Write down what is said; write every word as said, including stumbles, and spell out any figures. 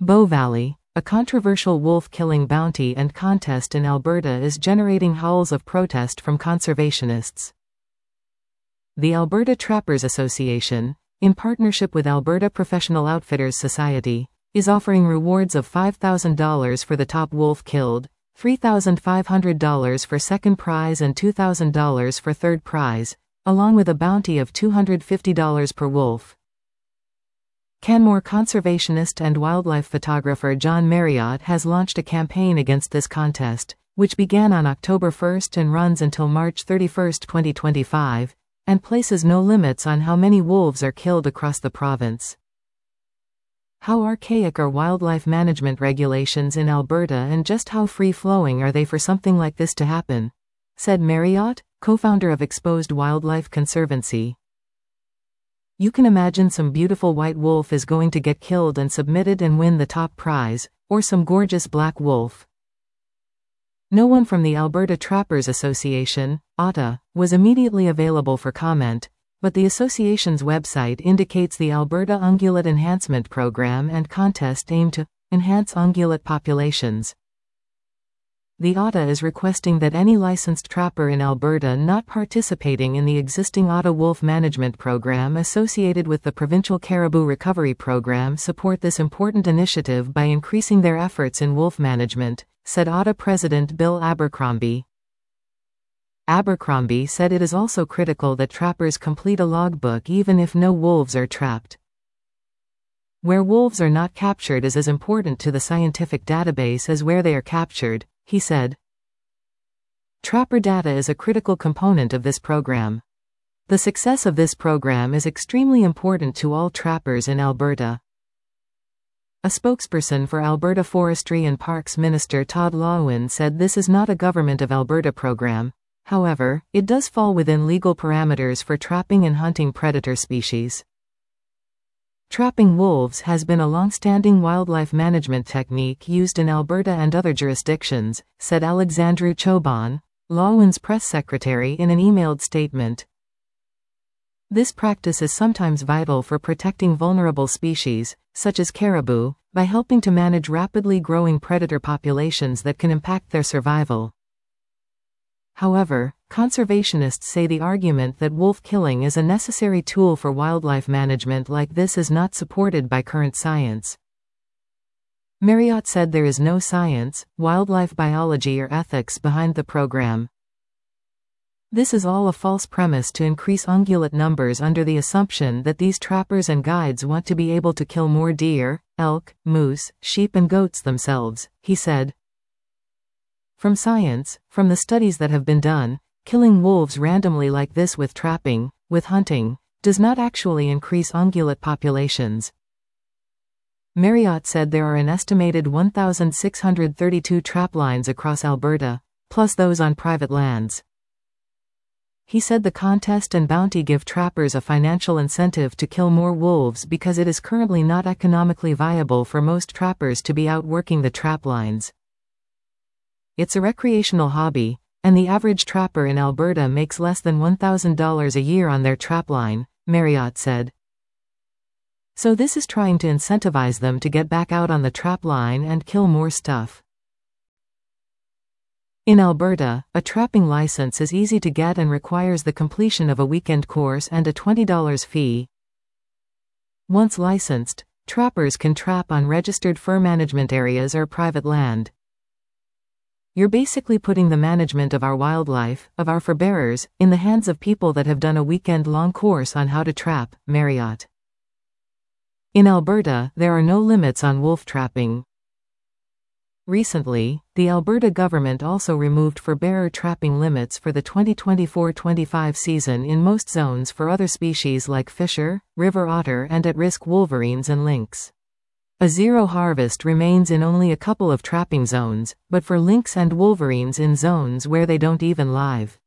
Bow Valley, a controversial wolf-killing bounty and contest in Alberta, is generating howls of protest from conservationists. The Alberta Trappers Association, in partnership with Alberta Professional Outfitters Society, is offering rewards of five thousand dollars for the top wolf killed, three thousand five hundred dollars for second prize and two thousand dollars for third prize, along with a bounty of two hundred fifty dollars per wolf. Canmore conservationist and wildlife photographer John Marriott has launched a campaign against this contest, which began on October first and runs until March thirty-first, twenty twenty-five, and places no limits on how many wolves are killed across the province. How archaic are wildlife management regulations in Alberta, and just how free-flowing are they for something like this to happen? Said Marriott, co-founder of Exposed Wildlife Conservancy. You can imagine some beautiful white wolf is going to get killed and submitted and win the top prize, or some gorgeous black wolf. No one from the Alberta Trappers Association, A T A, was immediately available for comment, but the association's website indicates the Alberta Ungulate Enhancement Program and contest aim to enhance ungulate populations. The A T A is requesting that any licensed trapper in Alberta not participating in the existing A T A Wolf Management Program associated with the Provincial Caribou Recovery Program support this important initiative by increasing their efforts in wolf management, said A T A President Bill Abercrombie. Abercrombie said it is also critical that trappers complete a logbook even if no wolves are trapped. Where wolves are not captured is as important to the scientific database as where they are captured, he said. Trapper data is a critical component of this program. The success of this program is extremely important to all trappers in Alberta. A spokesperson for Alberta Forestry and Parks Minister Todd Loewen said this is not a Government of Alberta program. However, it does fall within legal parameters for trapping and hunting predator species. Trapping wolves has been a long-standing wildlife management technique used in Alberta and other jurisdictions, said Alexandru Choban, Loewen's press secretary, in an emailed statement. This practice is sometimes vital for protecting vulnerable species, such as caribou, by helping to manage rapidly growing predator populations that can impact their survival. However, conservationists say the argument that wolf killing is a necessary tool for wildlife management like this is not supported by current science. Marriott said there is no science, wildlife biology or ethics behind the program. This is all a false premise to increase ungulate numbers under the assumption that these trappers and guides want to be able to kill more deer, elk, moose, sheep and goats themselves, he said. From science, from the studies that have been done, killing wolves randomly like this with trapping, with hunting, does not actually increase ungulate populations. Marriott said there are an estimated one thousand six hundred thirty-two trap lines across Alberta, plus those on private lands. He said the contest and bounty give trappers a financial incentive to kill more wolves because it is currently not economically viable for most trappers to be out working the trap lines. It's a recreational hobby, and the average trapper in Alberta makes less than one thousand dollars a year on their trapline, Marriott said. So this is trying to incentivize them to get back out on the trapline and kill more stuff. In Alberta, a trapping license is easy to get and requires the completion of a weekend course and a twenty dollars fee. Once licensed, trappers can trap on registered fur management areas or private land. You're basically putting the management of our wildlife, of our fur-bearers, in the hands of people that have done a weekend-long course on how to trap, Marriott. In Alberta, there are no limits on wolf trapping. Recently, the Alberta government also removed fur-bearer trapping limits for the twenty twenty-four twenty-five season in most zones for other species like fisher, river otter and at-risk wolverines and lynx. A zero harvest remains in only a couple of trapping zones, but for lynx and wolverines in zones where they don't even live.